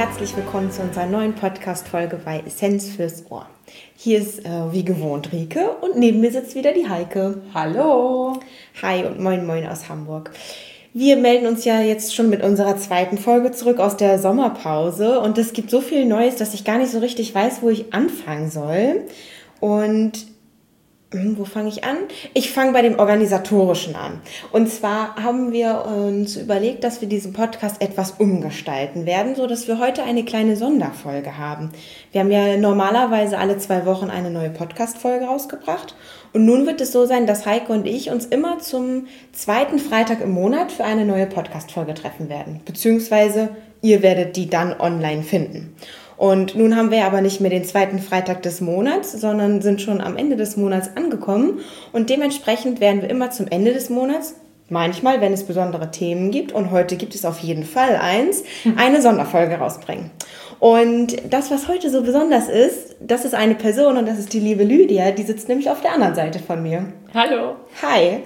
herzlich willkommen zu unserer neuen Podcast-Folge bei Essenz fürs Ohr. Hier ist wie gewohnt Rike und neben mir sitzt wieder die Heike. Hallo. Hi und moin moin aus Hamburg. Wir melden uns ja jetzt schon mit unserer zweiten Folge zurück aus der Sommerpause und es gibt so viel Neues, dass ich gar nicht so richtig weiß, wo ich anfangen soll. Und wo fange ich an? Ich fange bei dem Organisatorischen an. Und zwar haben wir uns überlegt, dass wir diesen Podcast etwas umgestalten werden, so dass wir heute eine kleine Sonderfolge haben. Wir haben ja normalerweise alle 2 Wochen eine neue Podcast-Folge rausgebracht. Und nun wird es so sein, dass Heike und ich uns immer zum 2. Freitag im Monat für eine neue Podcast-Folge treffen werden. Beziehungsweise ihr werdet die dann online finden. Und nun haben wir aber nicht mehr den 2. Freitag des Monats, sondern sind schon am Ende des Monats angekommen. Und dementsprechend werden wir immer zum Ende des Monats, manchmal, wenn es besondere Themen gibt, und heute gibt es auf jeden Fall eine Sonderfolge rausbringen. Und das, was heute so besonders ist, das ist eine Person und das ist die liebe Lydia, die sitzt nämlich auf der anderen Seite von mir. Hallo. Hi.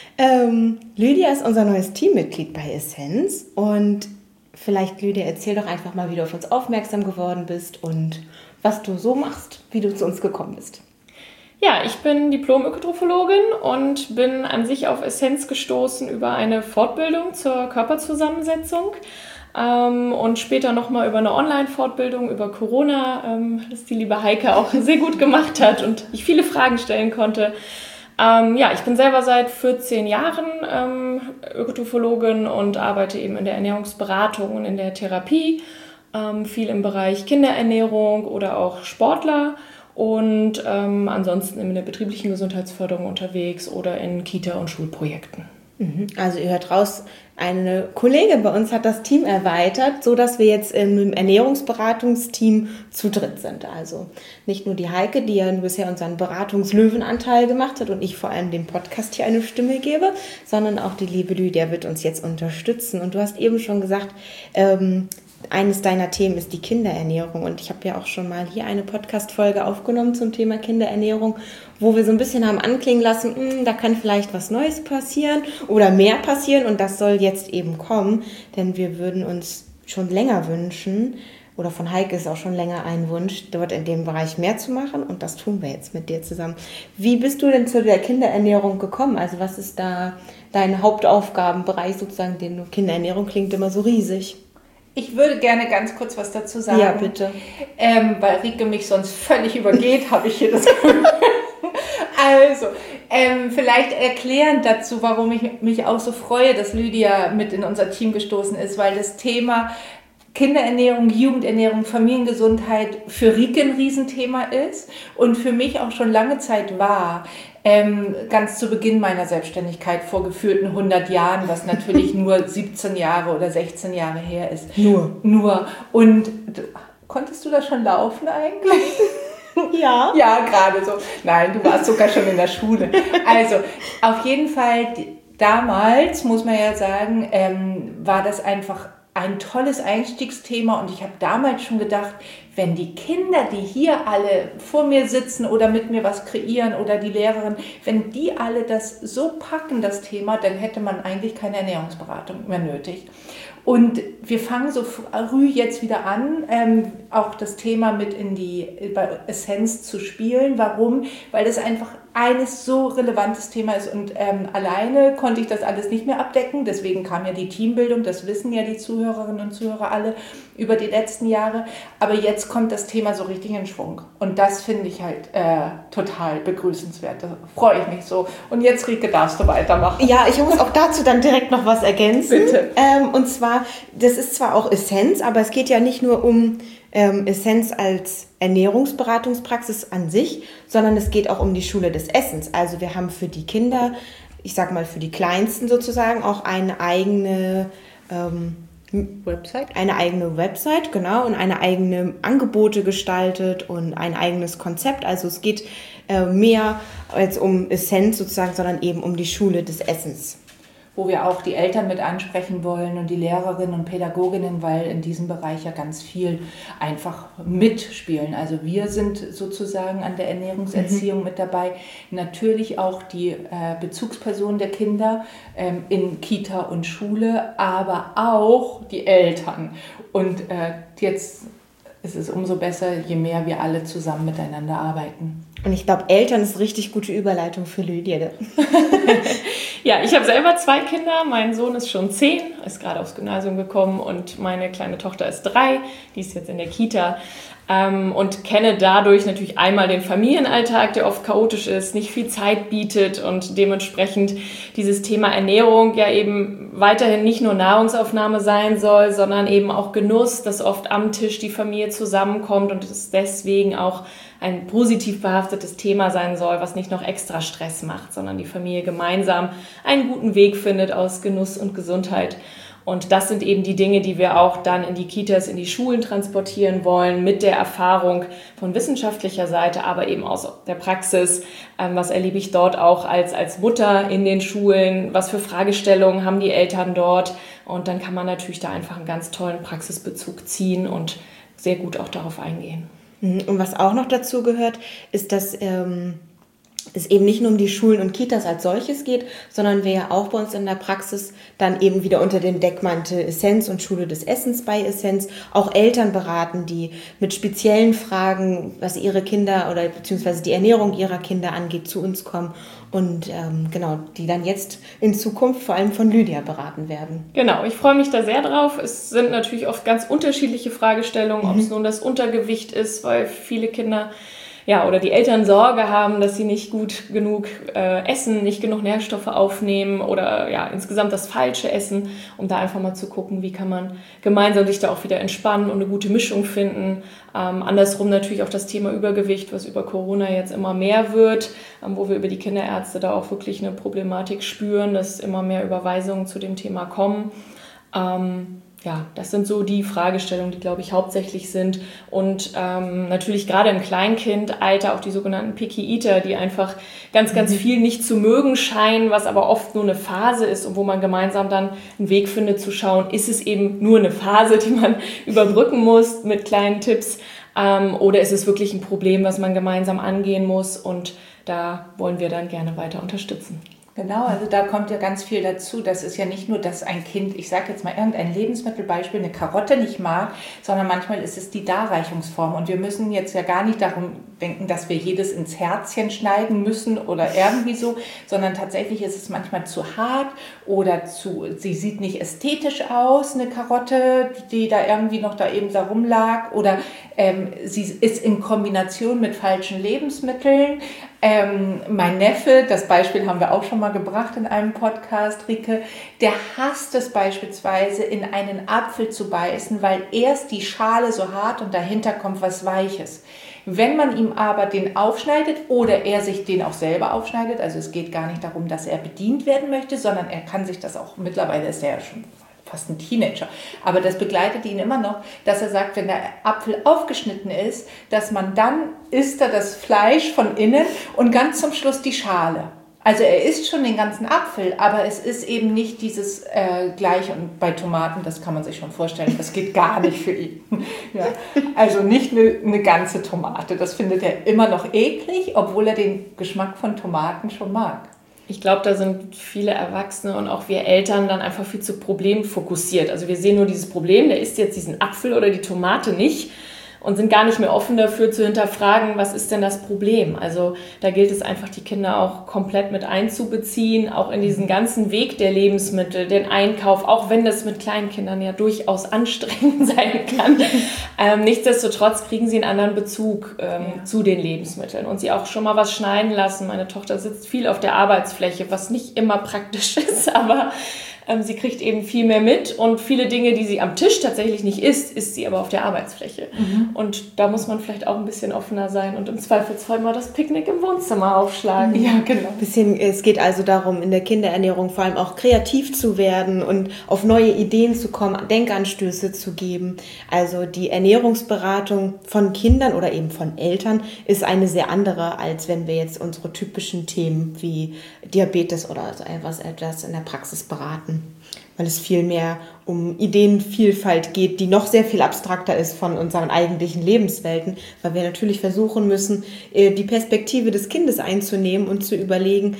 Lydia ist unser neues Teammitglied bei Essenz und vielleicht, Lydia, erzähl doch einfach mal, wie du auf uns aufmerksam geworden bist und was du so machst, wie du zu uns gekommen bist. Ja, ich bin Diplom-Ökotrophologin und bin an sich auf Essenz gestoßen über eine Fortbildung zur Körperzusammensetzung und später nochmal über eine Online-Fortbildung über Corona, das die liebe Heike auch sehr gut gemacht hat und ich viele Fragen stellen konnte. Ich bin selber seit 14 Jahren Ökotrophologin und arbeite eben in der Ernährungsberatung und in der Therapie, viel im Bereich Kinderernährung oder auch Sportler und ansonsten in der betrieblichen Gesundheitsförderung unterwegs oder in Kita- und Schulprojekten. Also ihr hört raus, eine Kollegin bei uns hat das Team erweitert, so dass wir jetzt im Ernährungsberatungsteam zu dritt sind. Also nicht nur die Heike, die ja bisher unseren Beratungslöwenanteil gemacht hat und ich vor allem dem Podcast hier eine Stimme gebe, sondern auch die liebe Lydia wird uns jetzt unterstützen. Und du hast eben schon gesagt, eines deiner Themen ist die Kinderernährung und ich habe ja auch schon mal hier eine Podcast-Folge aufgenommen zum Thema Kinderernährung, wo wir so ein bisschen haben anklingen lassen, da kann vielleicht was Neues passieren oder mehr passieren und das soll jetzt eben kommen, denn wir würden uns schon länger wünschen, oder von Heike ist auch schon länger ein Wunsch, dort in dem Bereich mehr zu machen und das tun wir jetzt mit dir zusammen. Wie bist du denn zu der Kinderernährung gekommen? Also was ist da dein Hauptaufgabenbereich sozusagen, den Kinderernährung klingt immer so riesig? Ich würde gerne ganz kurz was dazu sagen. Ja, bitte. Weil Rike mich sonst völlig übergeht, habe ich hier das Gefühl. Also, vielleicht erklärend dazu, warum ich mich auch so freue, dass Lydia mit in unser Team gestoßen ist, weil das Thema Kinderernährung, Jugendernährung, Familiengesundheit für Rike ein Riesenthema ist und für mich auch schon lange Zeit war. Ganz zu Beginn meiner Selbstständigkeit vor gefühlten 100 Jahren, was natürlich nur 17 Jahre oder 16 Jahre her ist. Nur. Und konntest du das schon laufen eigentlich? Ja. Ja, gerade so. Nein, du warst sogar schon in der Schule. Also, auf jeden Fall, damals, muss man ja sagen, war das einfach ein tolles Einstiegsthema und ich habe damals schon gedacht, wenn die Kinder, die hier alle vor mir sitzen oder mit mir was kreieren oder die Lehrerin, wenn die alle das so packen, das Thema, dann hätte man eigentlich keine Ernährungsberatung mehr nötig. Und wir fangen so früh jetzt wieder an, auch das Thema mit bei Essenz zu spielen. Warum? Weil das einfach eines so relevantes Thema ist und alleine konnte ich das alles nicht mehr abdecken. Deswegen kam ja die Teambildung, das wissen ja die Zuhörerinnen und Zuhörer alle über die letzten Jahre. Aber jetzt kommt das Thema so richtig in Schwung und das finde ich halt total begrüßenswert. Da freue ich mich so. Und jetzt, Rike, darfst du weitermachen. Ja, ich muss auch dazu dann direkt noch was ergänzen. Bitte. Und zwar, das ist zwar auch Essenz, aber es geht ja nicht nur um Essenz als Ernährungsberatungspraxis an sich, sondern es geht auch um die Schule des Essens. Also wir haben für die Kinder, ich sag mal für die Kleinsten sozusagen, auch eine eigene Website, genau, und eine eigene Angebote gestaltet und ein eigenes Konzept. Also es geht mehr als um Essenz sozusagen, sondern eben um die Schule des Essens. wo wir auch die Eltern mit ansprechen wollen und die Lehrerinnen und Pädagoginnen, weil in diesem Bereich ja ganz viel einfach mitspielen. Also wir sind sozusagen an der Ernährungserziehung mit dabei. Natürlich auch die Bezugspersonen der Kinder in Kita und Schule, aber auch die Eltern. Und jetzt ist es umso besser, je mehr wir alle zusammen miteinander arbeiten. Und ich glaube, Eltern ist richtig gute Überleitung für Lydia. Ja, ich habe selber 2 Kinder. Mein Sohn ist schon 10, ist gerade aufs Gymnasium gekommen und meine kleine Tochter ist 3, die ist jetzt in der Kita. Und kenne dadurch natürlich einmal den Familienalltag, der oft chaotisch ist, nicht viel Zeit bietet und dementsprechend dieses Thema Ernährung ja eben weiterhin nicht nur Nahrungsaufnahme sein soll, sondern eben auch Genuss, dass oft am Tisch die Familie zusammenkommt und es deswegen auch ein positiv behaftetes Thema sein soll, was nicht noch extra Stress macht, sondern die Familie gemeinsam einen guten Weg findet aus Genuss und Gesundheit. Und das sind eben die Dinge, die wir auch dann in die Kitas, in die Schulen transportieren wollen, mit der Erfahrung von wissenschaftlicher Seite, aber eben aus der Praxis. Was erlebe ich dort auch als Mutter in den Schulen? Was für Fragestellungen haben die Eltern dort? Und dann kann man natürlich da einfach einen ganz tollen Praxisbezug ziehen und sehr gut auch darauf eingehen. Und was auch noch dazu gehört, ist, dass es eben nicht nur um die Schulen und Kitas als solches geht, sondern wir ja auch bei uns in der Praxis dann eben wieder unter dem Deckmantel Essenz und Schule des Essens bei Essenz auch Eltern beraten, die mit speziellen Fragen, was ihre Kinder oder beziehungsweise die Ernährung ihrer Kinder angeht, zu uns kommen und die dann jetzt in Zukunft vor allem von Lydia beraten werden. Genau, ich freue mich da sehr drauf. Es sind natürlich oft ganz unterschiedliche Fragestellungen, ob es nun das Untergewicht ist, weil viele Kinder oder die Eltern Sorge haben, dass sie nicht gut genug essen, nicht genug Nährstoffe aufnehmen oder insgesamt das Falsche essen, um da einfach mal zu gucken, wie kann man gemeinsam sich da auch wieder entspannen und eine gute Mischung finden. Andersrum natürlich auch das Thema Übergewicht, was über Corona jetzt immer mehr wird, wo wir über die Kinderärzte da auch wirklich eine Problematik spüren, dass immer mehr Überweisungen zu dem Thema kommen. Das sind so die Fragestellungen, die, glaube ich, hauptsächlich sind. Und natürlich gerade im Kleinkindalter auch die sogenannten Picky Eater, die einfach ganz, ganz viel nicht zu mögen scheinen, was aber oft nur eine Phase ist und wo man gemeinsam dann einen Weg findet zu schauen, ist es eben nur eine Phase, die man überbrücken muss mit kleinen Tipps, oder ist es wirklich ein Problem, was man gemeinsam angehen muss? Und da wollen wir dann gerne weiter unterstützen. Genau, also da kommt ja ganz viel dazu. Das ist ja nicht nur, dass ein Kind, ich sage jetzt mal irgendein Lebensmittelbeispiel, eine Karotte nicht mag, sondern manchmal ist es die Darreichungsform. Und wir müssen jetzt ja gar nicht darum denken, dass wir jedes ins Herzchen schneiden müssen oder irgendwie so, sondern tatsächlich ist es manchmal zu hart oder sie sieht nicht ästhetisch aus, eine Karotte, die da irgendwie noch da eben da rumlag, oder sie ist in Kombination mit falschen Lebensmitteln. Mein Neffe, das Beispiel haben wir auch schon mal gebracht in einem Podcast, Rike, der hasst es beispielsweise, in einen Apfel zu beißen, weil erst die Schale so hart und dahinter kommt was Weiches. Wenn man ihm aber den aufschneidet oder er sich den auch selber aufschneidet, also es geht gar nicht darum, dass er bedient werden möchte, sondern er kann sich das auch, mittlerweile ist er ja schon fast ein Teenager, aber das begleitet ihn immer noch, dass er sagt, wenn der Apfel aufgeschnitten ist, dass man dann isst er das Fleisch von innen und ganz zum Schluss die Schale. Also er isst schon den ganzen Apfel, aber es ist eben nicht dieses Gleiche. Und bei Tomaten, das kann man sich schon vorstellen, das geht gar nicht für ihn. Ja. Also nicht eine ganze Tomate, das findet er immer noch eklig, obwohl er den Geschmack von Tomaten schon mag. Ich glaube, da sind viele Erwachsene und auch wir Eltern dann einfach viel zu problemfokussiert. Also wir sehen nur dieses Problem, der isst jetzt diesen Apfel oder die Tomate nicht und sind gar nicht mehr offen dafür zu hinterfragen, was ist denn das Problem? Also da gilt es einfach, die Kinder auch komplett mit einzubeziehen, auch in diesen ganzen Weg der Lebensmittel, den Einkauf, auch wenn das mit kleinen Kindern ja durchaus anstrengend sein kann. Nichtsdestotrotz kriegen sie einen anderen Bezug zu den Lebensmitteln und sie auch schon mal was schneiden lassen. Meine Tochter sitzt viel auf der Arbeitsfläche, was nicht immer praktisch ist, aber Sie kriegt eben viel mehr mit und viele Dinge, die sie am Tisch tatsächlich nicht isst sie aber auf der Arbeitsfläche. Und da muss man vielleicht auch ein bisschen offener sein und im Zweifelsfall mal das Picknick im Wohnzimmer aufschlagen. Ja, genau. Es geht also darum, in der Kinderernährung vor allem auch kreativ zu werden und auf neue Ideen zu kommen, Denkanstöße zu geben. Also die Ernährungsberatung von Kindern oder eben von Eltern ist eine sehr andere, als wenn wir jetzt unsere typischen Themen wie Diabetes oder so etwas in der Praxis beraten. Weil es viel mehr um Ideenvielfalt geht, die noch sehr viel abstrakter ist von unseren eigentlichen Lebenswelten, weil wir natürlich versuchen müssen, die Perspektive des Kindes einzunehmen und zu überlegen,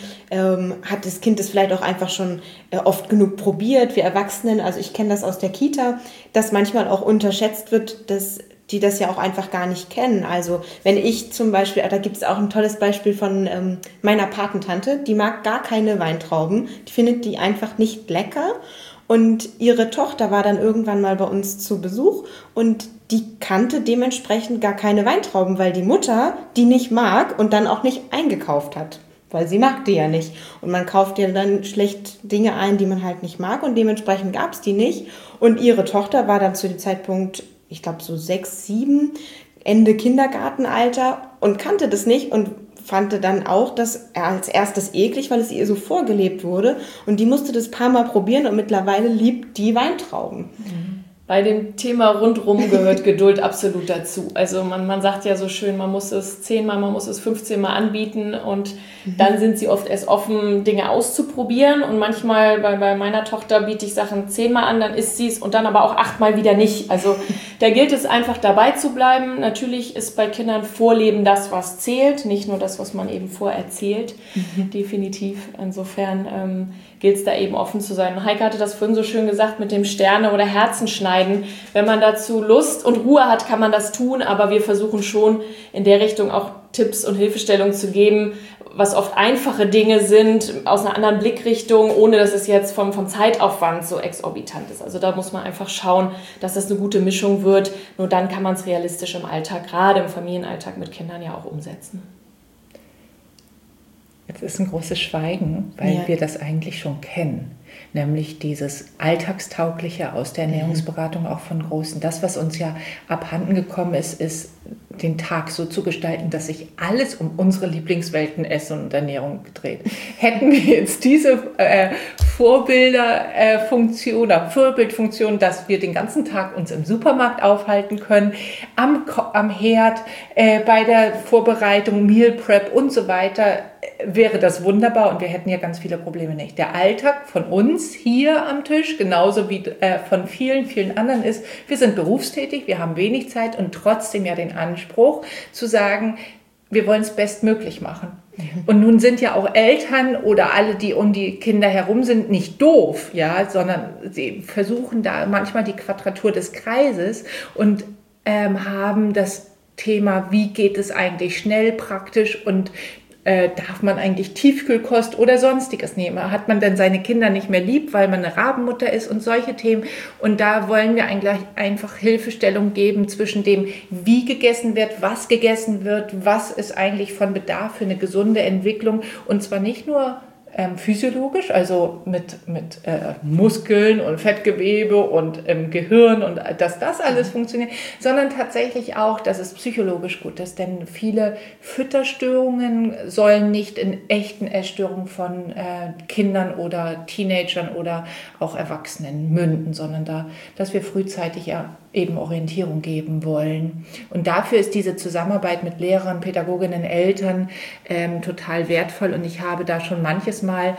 hat das Kind es vielleicht auch einfach schon oft genug probiert, wir Erwachsenen, also ich kenne das aus der Kita, dass manchmal auch unterschätzt wird, dass die das ja auch einfach gar nicht kennen. Also wenn ich zum Beispiel, da gibt es auch ein tolles Beispiel von meiner Patentante, die mag gar keine Weintrauben, die findet die einfach nicht lecker und ihre Tochter war dann irgendwann mal bei uns zu Besuch und die kannte dementsprechend gar keine Weintrauben, weil die Mutter die nicht mag und dann auch nicht eingekauft hat. Weil sie mag die ja nicht. Und man kauft ja dann schlecht Dinge ein, die man halt nicht mag und dementsprechend gab es die nicht. Und ihre Tochter war dann zu dem Zeitpunkt, ich glaube so 6, 7, Ende Kindergartenalter und kannte das nicht und fand dann auch das als erstes eklig, weil es ihr so vorgelebt wurde. Und die musste das ein paar Mal probieren und mittlerweile liebt die Weintrauben. Bei dem Thema rundrum gehört Geduld absolut dazu. Also man sagt ja so schön, man muss es 10-mal, man muss es 15-mal anbieten und dann sind sie oft erst offen, Dinge auszuprobieren. Und manchmal bei meiner Tochter biete ich Sachen 10-mal an, dann isst sie es und dann aber auch 8-mal wieder nicht. Also da gilt es einfach dabei zu bleiben. Natürlich ist bei Kindern Vorleben das, was zählt, nicht nur das, was man eben vorerzählt. Definitiv. Insofern gilt es da eben offen zu sein. Heike hatte das vorhin so schön gesagt mit dem Sterne- oder Herzenschneiden. Wenn man dazu Lust und Ruhe hat, kann man das tun, aber wir versuchen schon in der Richtung auch Tipps und Hilfestellungen zu geben, was oft einfache Dinge sind, aus einer anderen Blickrichtung, ohne dass es jetzt vom Zeitaufwand so exorbitant ist. Also da muss man einfach schauen, dass das eine gute Mischung wird. Nur dann kann man es realistisch im Alltag, gerade im Familienalltag mit Kindern ja auch umsetzen. Jetzt ist ein großes Schweigen, weil wir das eigentlich schon kennen. Nämlich dieses Alltagstaugliche aus der Ernährungsberatung auch von Großen. Das, was uns ja abhanden gekommen ist, ist den Tag so zu gestalten, dass sich alles um unsere Lieblingswelten Essen und Ernährung dreht. Hätten wir jetzt diese Vorbildfunktion, dass wir den ganzen Tag uns im Supermarkt aufhalten können, am Herd, bei der Vorbereitung, Meal Prep und so weiter, wäre das wunderbar und wir hätten ja ganz viele Probleme nicht. Der Alltag von uns hier am Tisch, genauso wie von vielen, vielen anderen ist, wir sind berufstätig, wir haben wenig Zeit und trotzdem ja den Anspruch zu sagen, wir wollen es bestmöglich machen. Und nun sind ja auch Eltern oder alle, die um die Kinder herum sind, nicht doof, ja, sondern sie versuchen da manchmal die Quadratur des Kreises und haben das Thema, wie geht es eigentlich schnell, praktisch und darf man eigentlich Tiefkühlkost oder Sonstiges nehmen? Hat man denn seine Kinder nicht mehr lieb, weil man eine Rabenmutter ist und solche Themen? Und da wollen wir eigentlich einfach Hilfestellung geben zwischen dem, wie gegessen wird, was ist eigentlich von Bedarf für eine gesunde Entwicklung und zwar nicht nur physiologisch, also mit Muskeln und Fettgewebe und Gehirn und dass das alles funktioniert, sondern tatsächlich auch, dass es psychologisch gut ist, denn viele Fütterstörungen sollen nicht in echten Essstörungen von Kindern oder Teenagern oder auch Erwachsenen münden, sondern dass wir frühzeitig ja eben Orientierung geben wollen. Und dafür ist diese Zusammenarbeit mit Lehrern, Pädagoginnen, Eltern total wertvoll. Und ich habe da schon manches Mal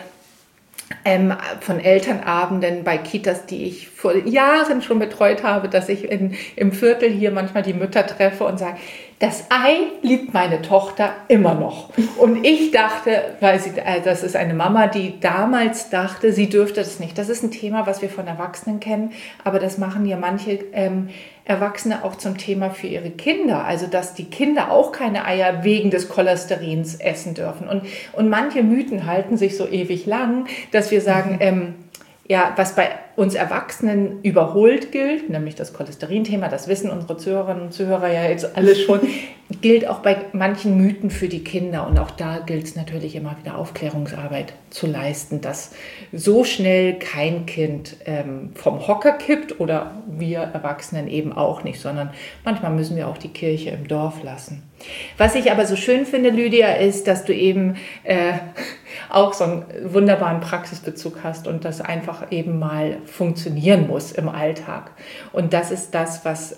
von Elternabenden bei Kitas, die ich vor Jahren schon betreut habe, dass ich im Viertel hier manchmal die Mütter treffe und sage, das Ei liebt meine Tochter immer noch. Und ich dachte, das ist eine Mama, die damals dachte, sie dürfte das nicht. Das ist ein Thema, was wir von Erwachsenen kennen, aber das machen ja manche Erwachsene auch zum Thema für ihre Kinder. Also, dass die Kinder auch keine Eier wegen des Cholesterins essen dürfen. Und manche Mythen halten sich so ewig lang, dass wir sagen, was bei uns Erwachsenen überholt gilt, nämlich das Cholesterinthema, das wissen unsere Zuhörerinnen und Zuhörer ja jetzt alles schon, gilt auch bei manchen Mythen für die Kinder. Und auch da gilt es natürlich immer wieder Aufklärungsarbeit zu leisten, dass so schnell kein Kind vom Hocker kippt oder wir Erwachsenen eben auch nicht, sondern manchmal müssen wir auch die Kirche im Dorf lassen. Was ich aber so schön finde, Lydia, ist, dass du eben auch so einen wunderbaren Praxisbezug hast und das einfach eben mal funktionieren muss im Alltag. Und das ist das, was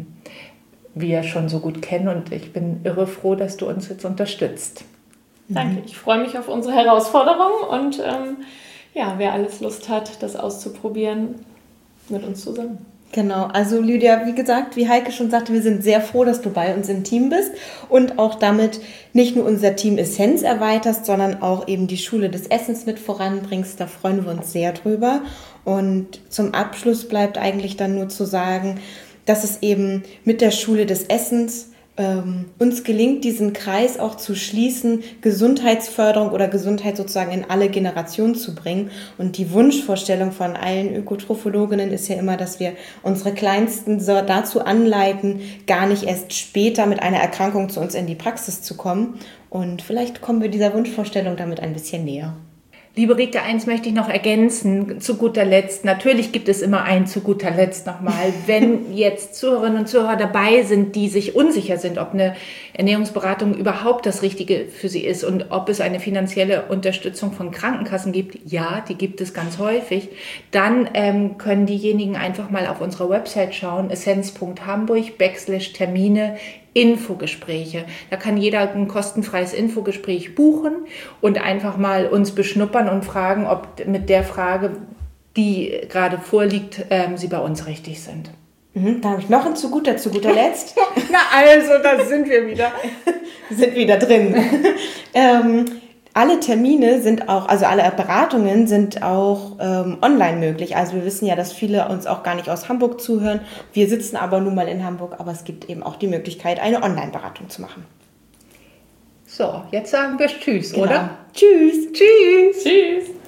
wir schon so gut kennen und ich bin irre froh, dass du uns jetzt unterstützt. Danke, ich freue mich auf unsere Herausforderung und wer alles Lust hat, das auszuprobieren, mit uns zusammen. Genau, also Lydia, wie gesagt, wie Heike schon sagte, wir sind sehr froh, dass du bei uns im Team bist und auch damit nicht nur unser Team Essenz erweiterst, sondern auch eben die Schule des Essens mit voranbringst. Da freuen wir uns sehr drüber. Und zum Abschluss bleibt eigentlich dann nur zu sagen, dass es eben mit der Schule des Essens uns gelingt, diesen Kreis auch zu schließen, Gesundheitsförderung oder Gesundheit sozusagen in alle Generationen zu bringen. Und die Wunschvorstellung von allen Ökotrophologinnen ist ja immer, dass wir unsere Kleinsten dazu anleiten, gar nicht erst später mit einer Erkrankung zu uns in die Praxis zu kommen. Und vielleicht kommen wir dieser Wunschvorstellung damit ein bisschen näher. Liebe Rike, eins möchte ich noch ergänzen, zu guter Letzt. Natürlich gibt es immer ein zu guter Letzt nochmal. Wenn jetzt Zuhörerinnen und Zuhörer dabei sind, die sich unsicher sind, ob eine Ernährungsberatung überhaupt das Richtige für sie ist und ob es eine finanzielle Unterstützung von Krankenkassen gibt, ja, die gibt es ganz häufig, dann können diejenigen einfach mal auf unserer Website schauen, essenz.hamburg/Termine, Infogespräche. Da kann jeder ein kostenfreies Infogespräch buchen und einfach mal uns beschnuppern und fragen, ob mit der Frage, die gerade vorliegt, sie bei uns richtig sind. Da habe ich noch ein zu guter Letzt. Na also, da sind wir wieder. Sind wieder drin. Alle Termine sind auch, also alle Beratungen sind auch online möglich. Also wir wissen ja, dass viele uns auch gar nicht aus Hamburg zuhören. Wir sitzen aber nun mal in Hamburg, aber es gibt eben auch die Möglichkeit, eine Online-Beratung zu machen. So, jetzt sagen wir Tschüss, genau. Oder? Tschüss. Tschüss. Tschüss.